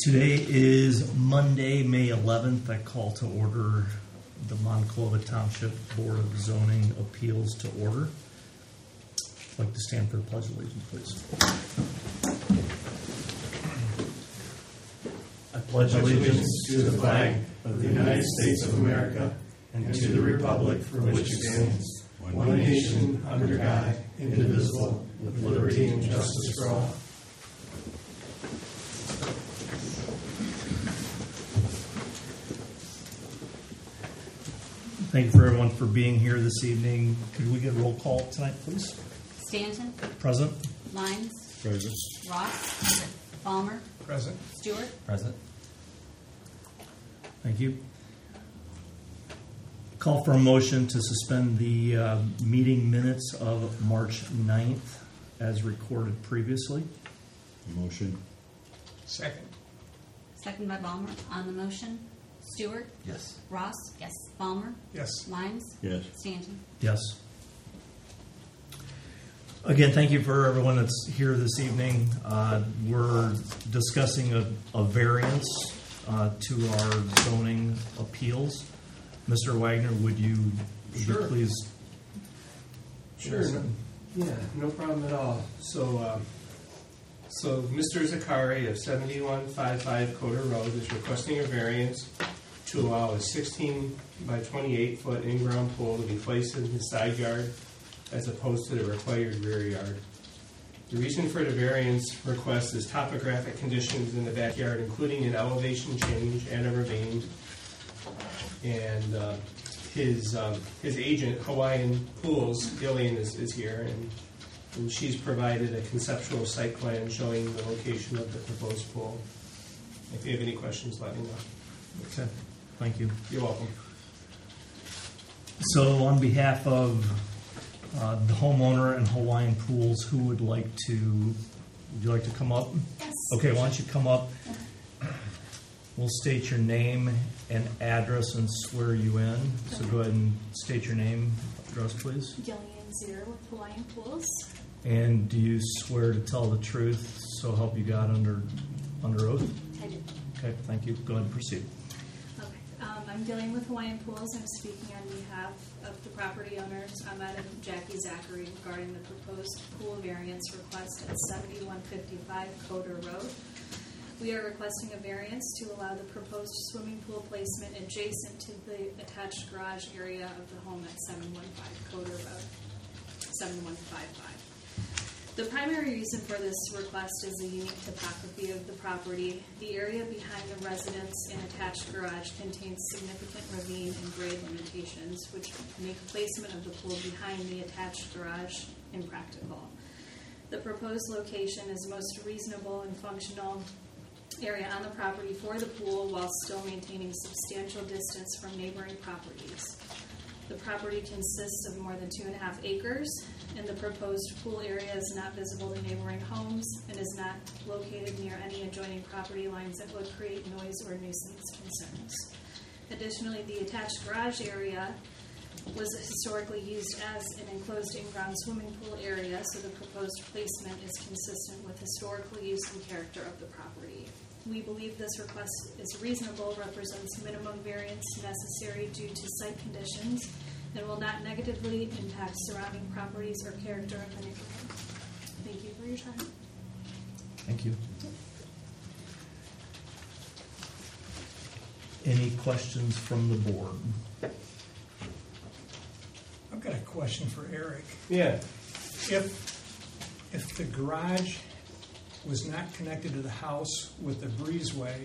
Today is Monday, May 11th. I call to order the Monclova Township Board of Zoning Appeals to order. I'd like to stand for the Pledge of Allegiance, please. I pledge allegiance to the flag of the United States of America and to the republic for which it stands, one nation, under God, indivisible, with liberty and justice for all. Thank you for everyone for being here this evening. Could we get a roll call tonight, please? Stanton. Present. Lyons. Present. Ross. Balmer. Present. Stewart. Present. Thank you. Call for a motion to suspend the meeting minutes of March 9th as recorded previously. Motion. Second. Second by Balmer. On the motion, Stewart. Yes. Ross. Yes. Balmer. Yes. Lyons. Yes. Stanton. Yes. Again, thank you for everyone that's here this evening. We're discussing a variance to our zoning appeals. Mr. Wagner, would you Sure. please? Sure. No problem at all. So Mr. Zakari of 7155 Coder Road is requesting a variance to allow a 16 by 28 foot in-ground pool to be placed in his side yard as opposed to the required rear yard. The reason for the variance request is topographic conditions in the backyard, including an elevation change and a ravine. And his agent, Hawaiian Pools, Gillian, is here, and she's provided a conceptual site plan showing the location of the proposed pool. If you have any questions, let me know. Okay, thank you. You're welcome. So on behalf of the homeowner and Hawaiian Pools, who would you like to come up? Yes. Okay, why don't you come up? We'll state your name and address and swear you in. So go ahead and state your name, address, please. Gillian Zier with Hawaiian Pools. And do you swear to tell the truth, so help you God under oath? I do. Okay, thank you. Go ahead and proceed. Okay. I'm Gillian with Hawaiian Pools. I'm speaking on behalf of the property owners, Ahmed and Jackie Zachary, regarding the proposed pool variance request at 7155 Coder Road. We are requesting a variance to allow the proposed swimming pool placement adjacent to the attached garage area of the home at 715 Coder Road, 7155. The primary reason for this request is the unique topography of the property. The area behind the residence and attached garage contains significant ravine and grade limitations, which make placement of the pool behind the attached garage impractical. The proposed location is most reasonable and functional area on the property for the pool while still maintaining substantial distance from neighboring properties. The property consists of more than 2.5 acres, and the proposed pool area is not visible to neighboring homes and is not located near any adjoining property lines that would create noise or nuisance concerns. Additionally, the attached garage area was historically used as an enclosed in-ground swimming pool area, so the proposed placement is consistent with historical use and character of the property. We believe this request is reasonable, represents minimum variance necessary due to site conditions, and will not negatively impact surrounding properties or character of the neighborhood. Thank you for your time. Thank you. Any questions from the board? I've got a question for Eric. Yeah. If the garage was not connected to the house with the breezeway,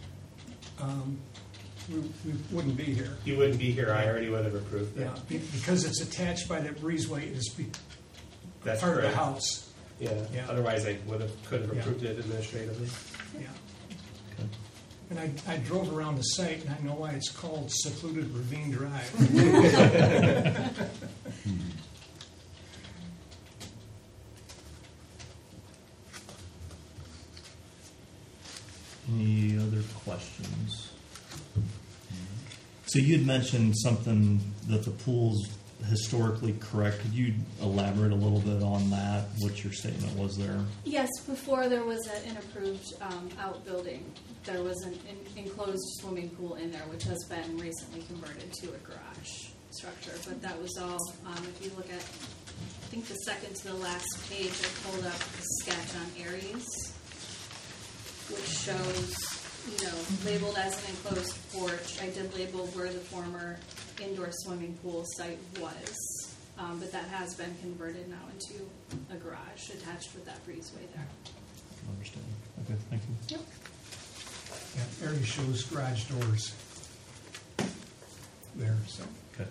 we wouldn't be here. You wouldn't be here. I already would have approved that. Yeah, because it's attached by that breezeway, it is That's part correct. of the house. Yeah. Yeah. Otherwise, I could have Yeah. approved it administratively. Yeah. Okay. And I drove around the site, and I know why it's called Secluded Ravine Drive. Any other questions? So you'd mentioned something that the pool's historically correct. Could you elaborate a little bit on that, what your statement was there? Yes, before there was an approved outbuilding, there was an enclosed swimming pool in there, which has been recently converted to a garage structure. But that was all, if you look at, I think the second to the last page, I pulled up a sketch on Aries, which shows, labeled as an enclosed porch. I did label where the former indoor swimming pool site was, but that has been converted now into a garage attached with that breezeway there. I understand. Okay, thank you. Yep. Yeah, area shows garage doors there, so. Okay.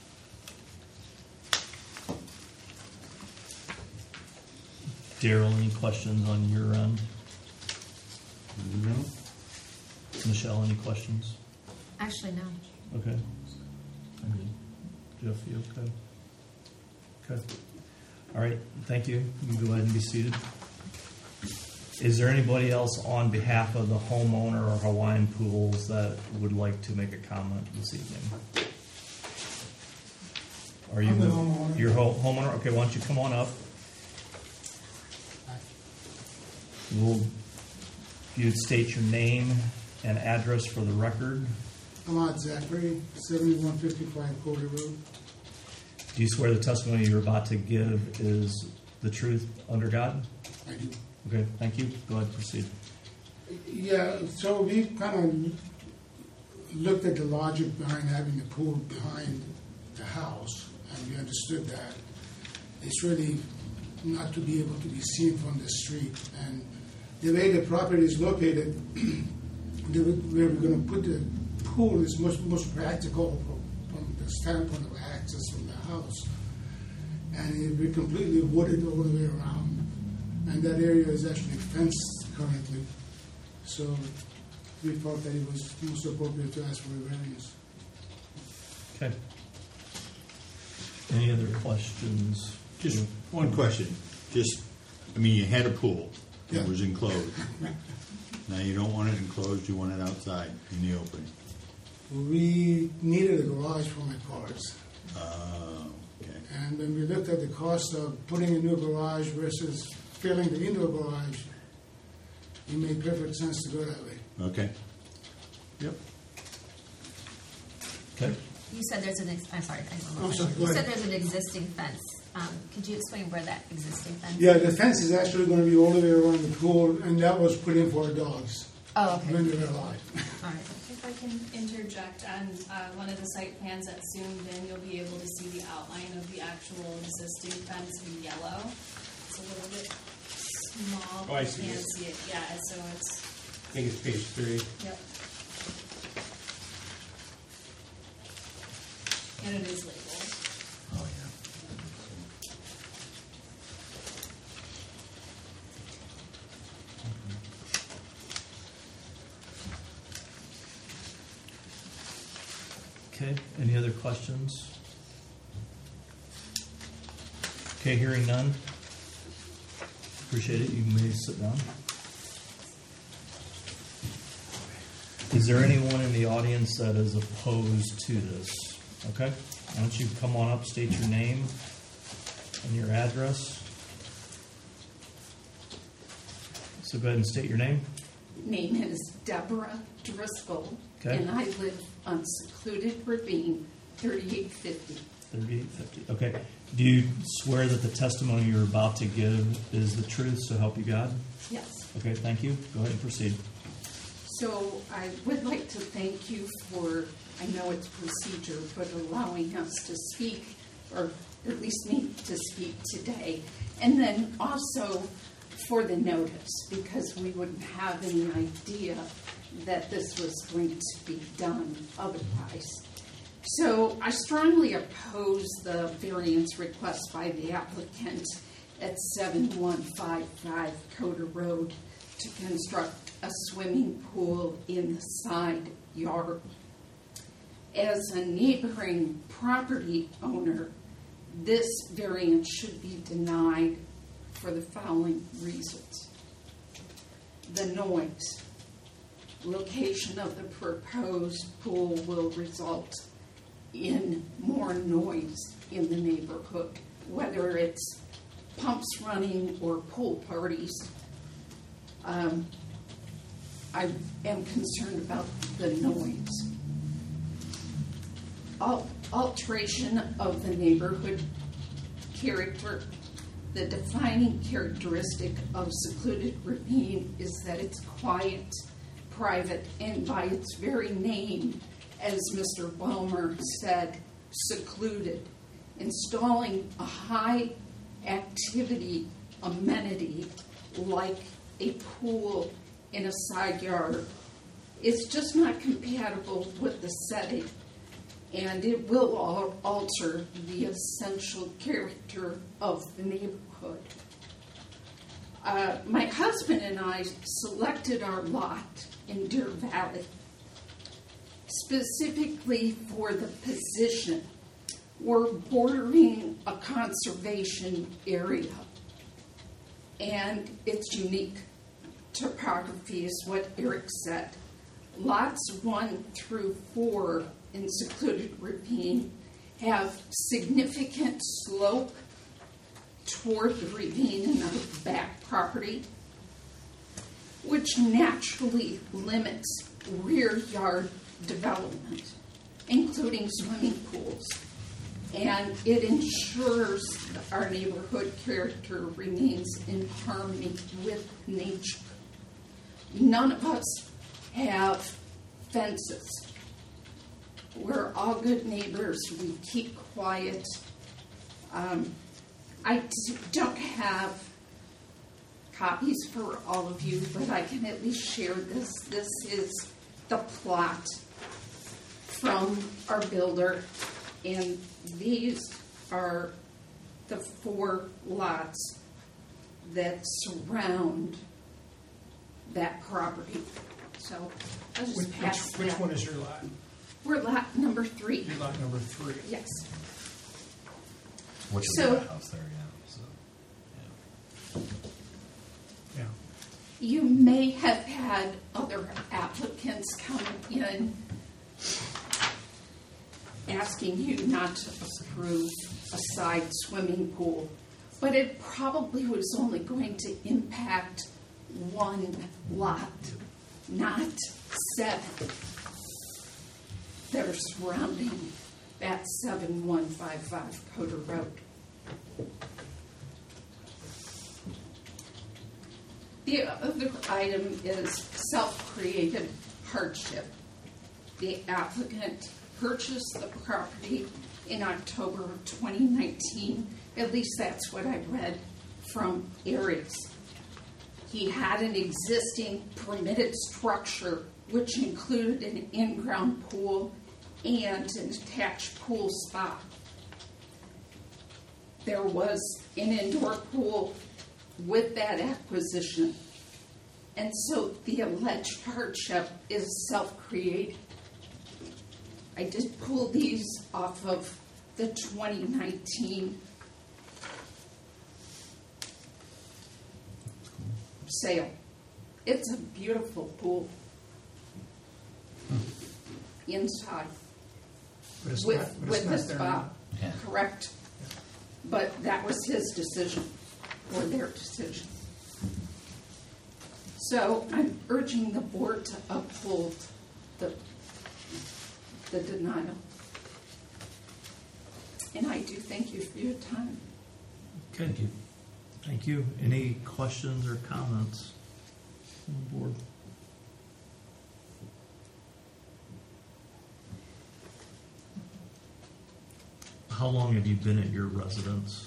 Daryl, any questions on your end? No. Michelle, any questions? Actually, no. Okay. Jeff, you okay? Okay. All right, thank you. You can go ahead and be seated. Is there anybody else on behalf of the homeowner or Hawaiian Pools that would like to make a comment this evening? Are you I'm the homeowner. You're homeowner? Okay, why don't you come on up? You'd state your name and address for the record. Ahmad Zachary, 7155 Coder Road. Do you swear the testimony you're about to give is the truth under God? I do. Okay, thank you. Go ahead, proceed. Yeah, so we kind of looked at the logic behind having the pool behind the house, and we understood that it's really not to be able to be seen from the street. And the way the property is located, where we're going to put the pool is most practical from the standpoint of access from the house. And it'll be completely wooded all the way around. And that area is actually fenced currently. So we thought that it was most appropriate to ask for a variance. Okay. Any other questions? Just one question. You had a pool that Yeah. was enclosed. Now you don't want it enclosed, you want it outside in the open. We needed a garage for my cars. Okay. And when we looked at the cost of putting a new garage versus filling the indoor garage, it made perfect sense to go that way. Okay. Yep. Okay. You said there's I'm sorry. I'm sorry, go You said ahead. there's an existing fence. Could you explain where that existing fence? Yeah, the fence is actually going to be all the way around the pool, and that was put in for our dogs Oh, okay. when they were alive. All right. If I can interject, on one of the site plans that's zoomed in, you'll be able to see the outline of the actual existing fence in yellow. It's a little bit small, Oh, I but see you it. can't see it. Yeah, so it's, I think it's page 3. yep. And it is labeled. Oh, yeah. Okay. Any other questions? Okay, hearing none. Appreciate it. You may sit down. Is there anyone in the audience that is opposed to this? Okay. Why don't you come on up, state your name and your address. So go ahead and state your name. Name is Deborah Driscoll, Okay. and I live on secluded ravine, 3850. 3850. Okay. Do you swear that the testimony you're about to give is the truth, so help you God? Yes. Okay, thank you. Go ahead and proceed. So I would like to thank you for, I know it's procedure, but allowing us to speak, or at least me to speak today. And then also for the notice, because we wouldn't have any idea that this was going to be done otherwise. So I strongly oppose the variance request by the applicant at 7155 Coder Road to construct a swimming pool in the side yard. As a neighboring property owner, this variance should be denied for the following reasons. The noise. Location of the proposed pool will result in more noise in the neighborhood, whether it's pumps running or pool parties. I am concerned about the noise. Alteration of the neighborhood character. The defining characteristic of secluded ravine is that it's quiet, private, and by its very name, as Mr. Welmer said, secluded. Installing a high activity amenity like a pool in a side yard is just not compatible with the setting, and it will alter the essential character of the neighborhood. My husband and I selected our lot in Deer Valley specifically for the position. We're bordering a conservation area, and it's unique topography is what Eric said. Lots 1 through 4 in secluded ravine have significant slope toward the ravine and our back property, which naturally limits rear yard development, including swimming pools. And it ensures that our neighborhood character remains in harmony with nature. None of us have fences. We're all good neighbors. We keep quiet. I don't have copies for all of you, but I can at least share this. This is the plot from our builder, and these are the 4 lots that surround that property. So I'll just pass that. Which one is your lot? We're lot number 3. Your lot number 3. Yes. Which So- is the house there, yeah. So, Yeah. You may have had other applicants come in asking you not to approve a side swimming pool, but it probably was only going to impact 1 lot, not 7 that are surrounding that 7155 Coder Road. The other item is self-created hardship. The applicant purchased the property in October of 2019. At least that's what I read from Eric's. He had an existing permitted structure, which included an in-ground pool and an attached pool spa. There was an indoor pool with that acquisition. And so the alleged hardship is self-created. I did pull these off of the 2019 sale. It's a beautiful pool inside But it's with not, but with it's the not there spa, now. Yeah. correct? But that was his decision, or their decision. So I'm urging the board to uphold the denial. And I do thank you for your time. Okay. Thank you. Any questions or comments from the board? How long have you been at your residence?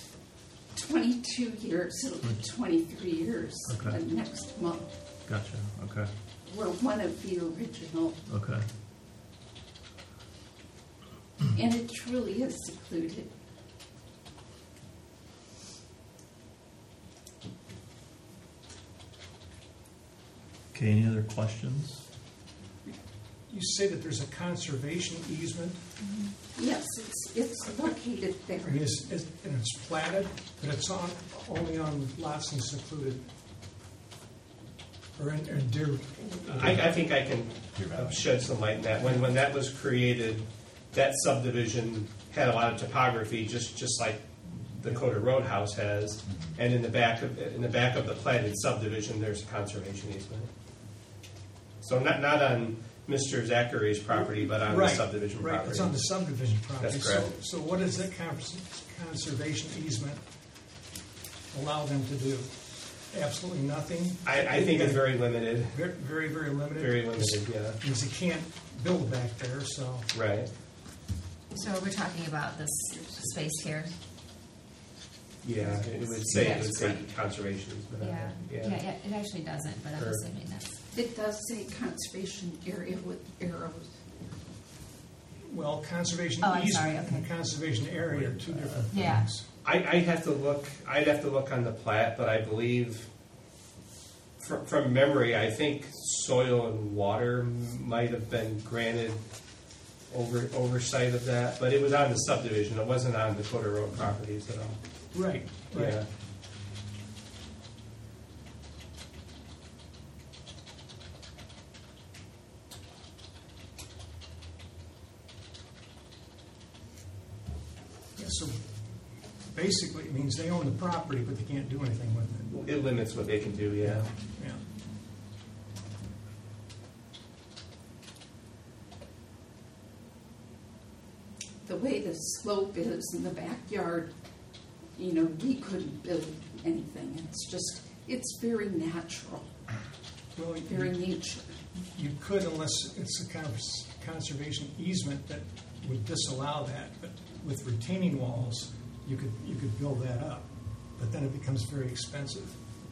22 years, it'll be 23 years Okay. next month. Gotcha. Okay. We're one of the original, Okay. and it truly is secluded. Okay. Any other questions? You say that there's a conservation easement, Yes, it's located there. I mean, and it's platted, but it's only on lots in secluded, or in Deer. I think I can shed some light on that. When that was created, that subdivision had a lot of topography, just like the Coder Road house has. And in the back of the platted subdivision, there's a conservation easement. So not on Mr. Zachary's property, but on the Right, subdivision right, property. it's on the subdivision property. That's correct. So what does that conservation easement allow them to do? Absolutely nothing? I think it's very limited. Very, very limited? Very limited, yeah. Because you can't build back there, so. Right. So we're talking about this space here? Yeah, it would say conservation easement. on Yeah, it. yeah, it actually doesn't, but I'm Sure. assuming that's, It does say conservation area with arrows. Well, conservation Oh, I'm sorry, easement and okay. conservation area are two different Yeah. things. I'd have to look on the plat, but I believe, from memory, I think soil and water might have been granted oversight of that, but it was on the subdivision, it wasn't on the Coder Road properties at all. Right, right. Yeah. Yeah, so basically, it means they own the property, but they can't do anything with it. It limits what they can do, yeah. Yeah. The way the slope is in the backyard, we couldn't build anything. It's very natural, Well, very nature. you could unless it's a conservation easement that would disallow that, but with retaining walls, you could build that up, but then it becomes very expensive.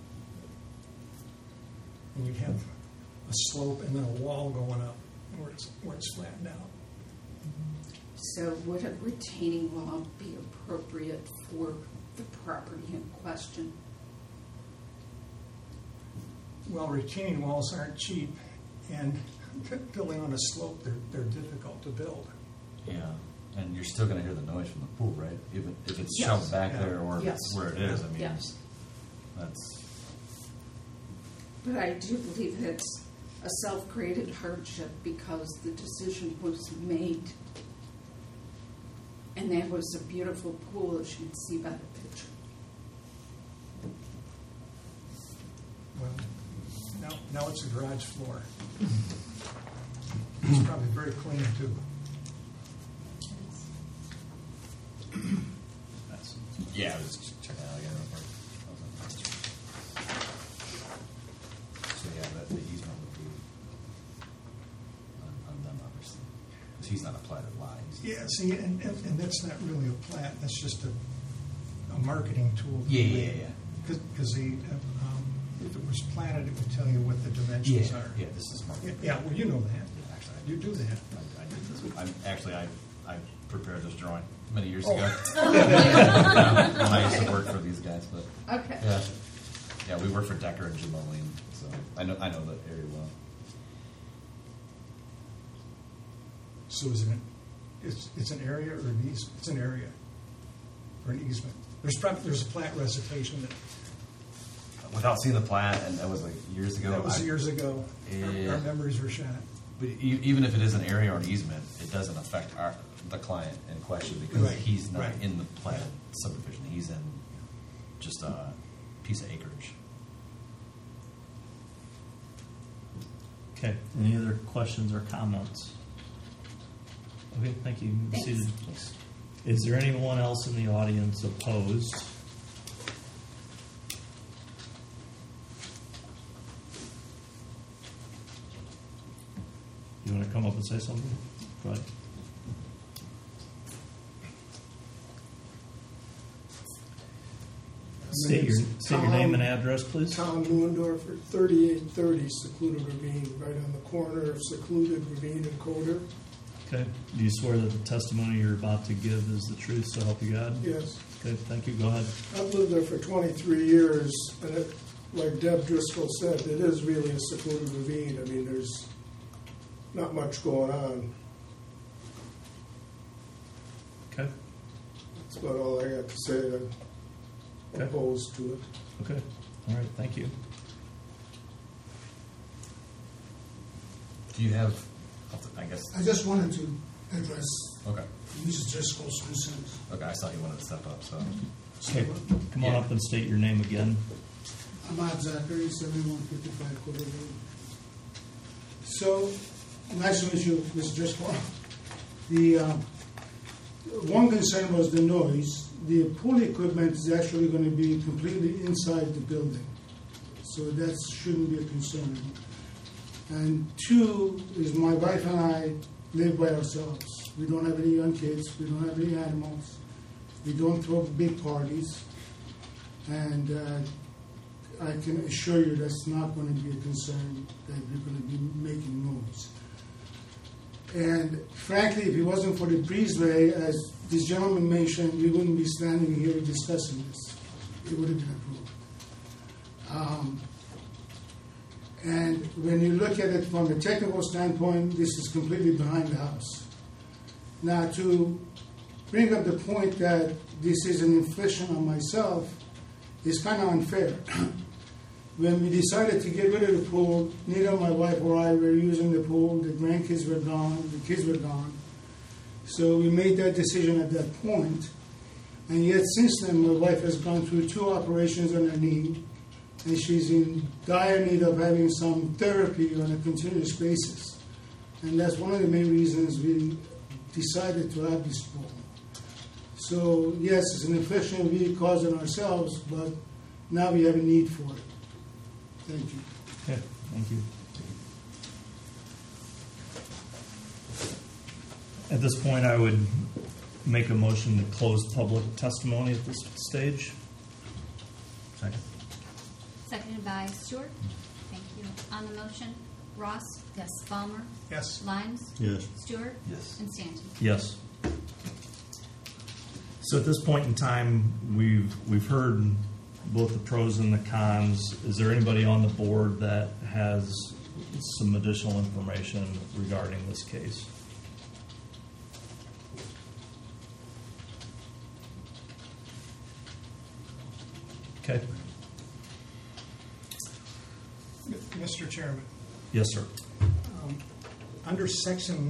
And you'd have a slope and then a wall going up where it's flattened out. So would a retaining wall be appropriate for the property in question? Well, retaining walls aren't cheap, and building on a slope, they're difficult to build. Yeah, and you're still gonna hear the noise from the pool, right? Even if it's Yes. shoved back Yeah. there or if Yes. it's where it is, I mean, Yes. that's, But I do believe it's a self-created hardship because the decision was made. And that was a beautiful pool, as you can see by the picture. Well, now it's a garage floor. It's probably very clean, too. that's, yeah, I was just checking out again real quick. So yeah, the easement would be on them, obviously, because he's not a platted lot. Yeah, see, and that's not really a plat, that's just a marketing tool. Yeah. Because if it was platted, it would tell you what the dimensions are. Yeah, this is market. Yeah, well, you know that. Actually, You do that. I did this. I prepared this drawing many years ago. Oh. When I used to work for these guys, but Okay. yeah, we worked for Decker and Jim Moline, so I know that area well. So it's an area or an easement? It's an area or an easement. There's a plat recitation that Without seeing the plat, and that was like years ago. that was years ago. Yeah. Our memories were shot. But even if it is an area or an easement, it doesn't affect the client in question because Right, he's not right. in the platted subdivision. He's in just a piece of acreage. Okay, any other questions or comments? Okay, thank you. Be Thanks. seated. Is there anyone else in the audience opposed? You want to come up and say something? Go ahead. State your name and address, please. Tom Neuendorfer, 3830 Secluded Ravine, right on the corner of Secluded Ravine and Coder. Okay. Do you swear that the testimony you're about to give is the truth, so help you God? Yes. Okay, thank you. Go ahead. I've lived there for 23 years, and like Deb Driscoll said, it is really a secluded ravine. I mean, there's not much going on. Okay. That's about all I got to say. I'm Okay. opposed to it. Okay. All right. Thank you. Do you have? I guess. I just wanted to address, Okay. Mrs. Driscoll's concerns. Okay, I saw you wanted to step up, so. Okay, come on up and state your name again. Ahmad Zachary, 7155 Quarter Road. So, nice to meet you, Mr. Driscoll. The one concern was the noise. The pool equipment is actually going to be completely inside the building, so that shouldn't be a concern. And two is my wife and I live by ourselves. We don't have any young kids. We don't have any animals. We don't throw big parties. And I can assure you that's not going to be a concern that we're going to be making noise. And frankly, if it wasn't for the breezeway, as this gentleman mentioned, we wouldn't be standing here discussing this. It would have been approved. And when you look at it from a technical standpoint, this is completely behind the house. Now, to bring up the point that this is an infliction on myself is kind of unfair. When we decided to get rid of the pool, neither my wife or I were using the pool. The grandkids were gone. The kids were gone. So we made that decision at that point. And yet since then, my wife has gone through 2 operations on her knee, and she's in dire need of having some therapy on a continuous basis. And that's one of the main reasons we decided to have this pool. So yes, it's an infliction we caused on ourselves, but now we have a need for it. Thank you. Okay, thank you. At this point, I would make a motion to close public testimony at this stage. Second. Seconded by Stewart. Thank you. On the motion, Ross? Yes. Ballmer? Yes. Lyons? Yes. Stewart? Yes. And Stanton? Yes. So at this point in time, we've heard both the pros and the cons. Is there anybody on the board that has some additional information regarding this case? Okay. Mr. Chairman, Yes, sir. under section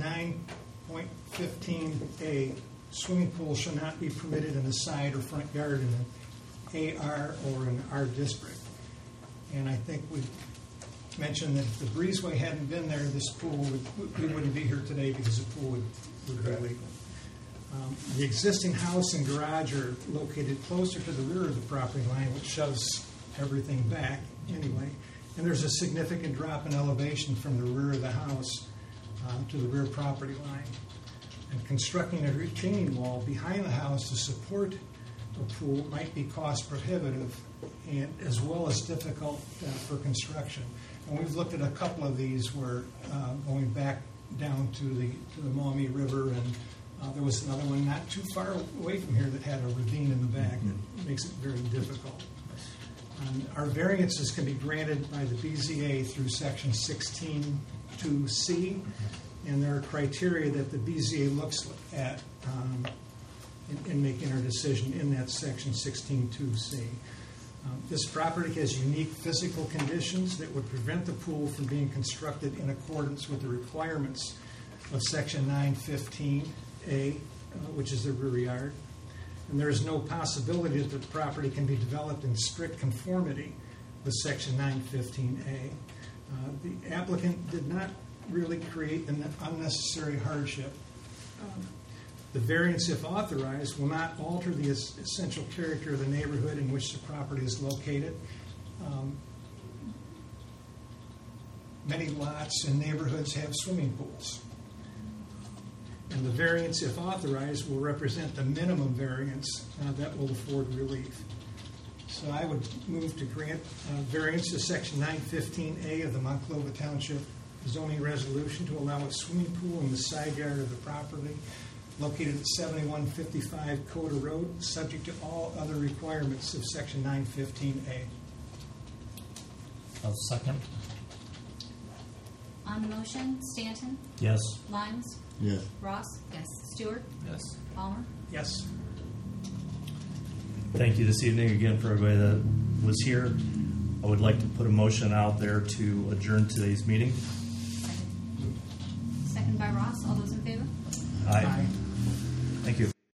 9.15A, swimming pools shall not be permitted in the side or front yard in an AR or an R district. And I think we mentioned that if the breezeway hadn't been there, this pool we wouldn't be here today because the pool would be legal. The existing house and garage are located closer to the rear of the property line, which shoves everything back anyway. And there's a significant drop in elevation from the rear of the house to the rear property line. And constructing a retaining wall behind the house to support a pool might be cost prohibitive and as well as difficult for construction. And we've looked at a couple of these where going back down to the Maumee River, and there was another one not too far away from here that had a ravine in the back that makes it very difficult. Our variances can be granted by the BZA through section 16.2C, and there are criteria that the BZA looks at in making our decision in that section 16.2C. This property has unique physical conditions that would prevent the pool from being constructed in accordance with the requirements of section 915A, which is the rear yard. And there is no possibility that the property can be developed in strict conformity with section 915A. The applicant did not really create an unnecessary hardship. The variance, if authorized, will not alter the essential character of the neighborhood in which the property is located. Many lots and neighborhoods have swimming pools. And the variance, if authorized, will represent the minimum variance that will afford relief. So I would move to grant variance to section 915A of the Monclova Township zoning resolution to allow a swimming pool in the side yard of the property located at 7155 Coda Road, subject to all other requirements of section 915A. A second. On the motion, Stanton? Yes. Lyons? Yes. Ross? Yes. Stewart? Yes. Ballmer? Yes. Thank you this evening again for everybody that was here. I would like to put a motion out there to adjourn today's meeting. Second by Ross. All those in favor? Aye. Aye.